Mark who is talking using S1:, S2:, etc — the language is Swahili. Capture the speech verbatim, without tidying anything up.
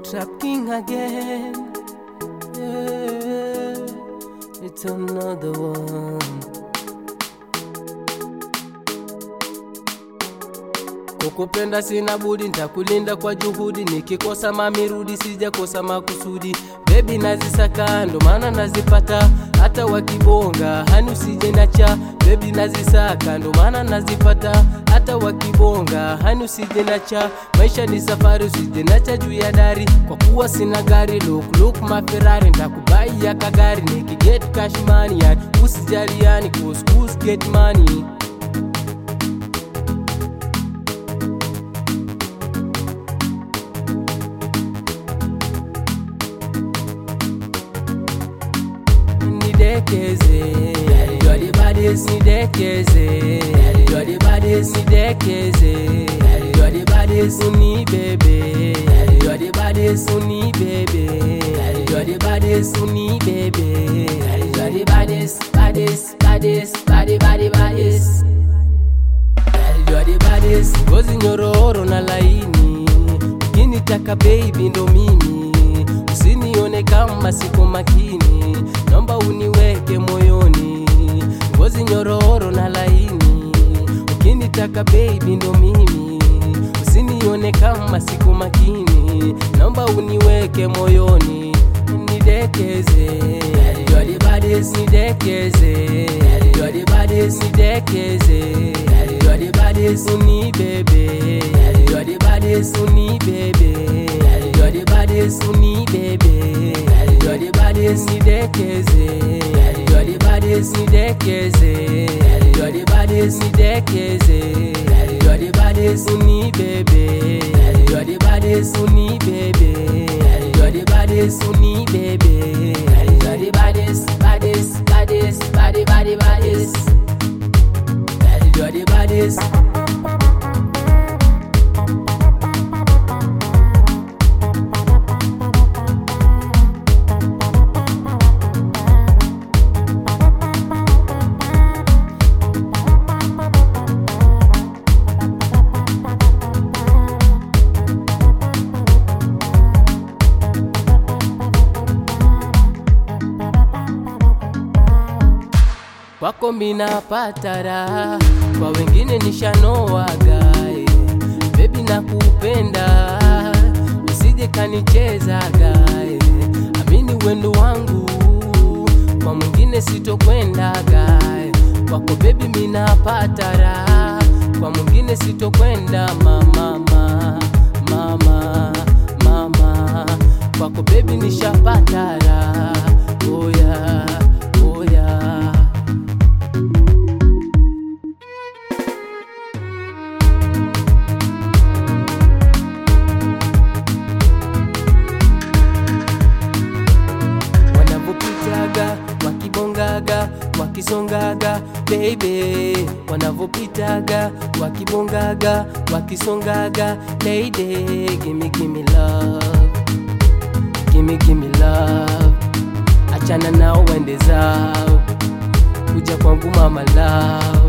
S1: Trap king again. Yeah, it's another one. Kukupenda sina budi, nitakulinda kwa juhudi. Nikikosa mami rudi, sijakosa makusudi. Baby nazisaka ndo maana nazipata, hata wakibonga hani usije nacha. Baby nazisaka ndo maana nazipata, hata wakibonga hani usije nacha. Maisha ni safari, usije nacha juu ya dari. Kwa kuwa sina gari, look look my Ferrari. Nitakubai ya kagari, niki get cash money yani. Usijali yani, cause cause get money. Nidekeze, you're the baddest, nidekeze. You're the baddest, nidekeze. You're the baddest, uni baby. You're the baddest, uni baby. You're the baddest, uni baby. You're the baddest, baddest, baddest, body, body, baddest. You're the baddest, ngozi nyororo na laini. Ukinitaka baby ndo mimi, usinione kama siko makini. Naomba uniweke moyoni, ngozi nyororo na laini. Ukinitaka baby ndo mimi, usinione kama siko makini. Naomba uniweke moyoni, nidekeze. You're the baddest, nidekeze. You're the baddest, nidekeze. You're the baddest, uni baby. You're the baddest, uni baby. You're the baddest, uni baby. You're the baddest, nidekeze. You're the baddest, nidekeze. You're the baddest, nidekeze. You're the baddest, uni baby. You're the baddest, uni baby. You're the baddest, uni baby. You're the baddest, baddest, baddest, body, body, baddest. You're the baddest. Kwako mina patara, kwa wengine nishanoa gai. Baby nakupenda, usije kanicheza gai. Amini wendo wangu, kwa mwingine sitokwenda gai. Kwako baby mina patara, kwa mwingine sitokwenda mama mama mama mama. Kwako baby nishapatara, oh yeah, oh yeah. Wakibongaga, wakisongaga, baby. Wanavopitaga, wakibongaga, wakisongaga, lady. Gimme, gimme love, gimme, gimme love. Achana nao wende zao, kuja kwangu mama love.